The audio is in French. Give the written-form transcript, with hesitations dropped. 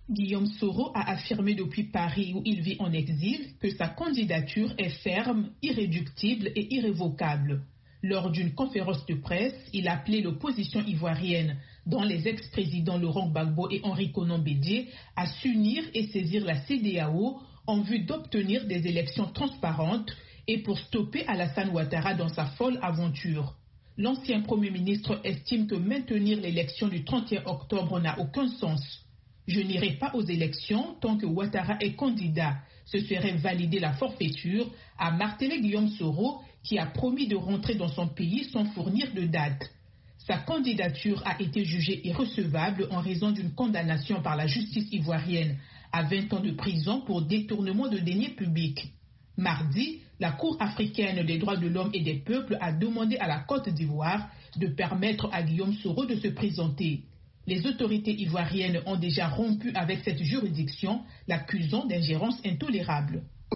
Guillaume Soro a affirmé depuis Paris où il vit en exil que sa candidature est ferme, irréductible et irrévocable. Lors d'une conférence de presse, il a appelé l'opposition ivoirienne, dont les ex-présidents Laurent Gbagbo et Henri Konan Bédié, à s'unir et saisir la CEDEAO en vue d'obtenir des élections transparentes et pour stopper Alassane Ouattara dans sa folle aventure. L'ancien Premier ministre estime que maintenir l'élection du 31 octobre n'a aucun sens. Je n'irai pas aux élections tant que Ouattara est candidat. Ce serait valider la forfaiture, a martelé Guillaume Soro, qui a promis de rentrer dans son pays sans fournir de date. Sa candidature a été jugée irrecevable en raison d'une condamnation par la justice ivoirienne à 20 ans de prison pour détournement de deniers publics. Mardi, la Cour africaine des droits de l'homme et des peuples a demandé à la Côte d'Ivoire de permettre à Guillaume Soro de se présenter. Les autorités ivoiriennes ont déjà rompu avec cette juridiction, l'accusant d'ingérence intolérable.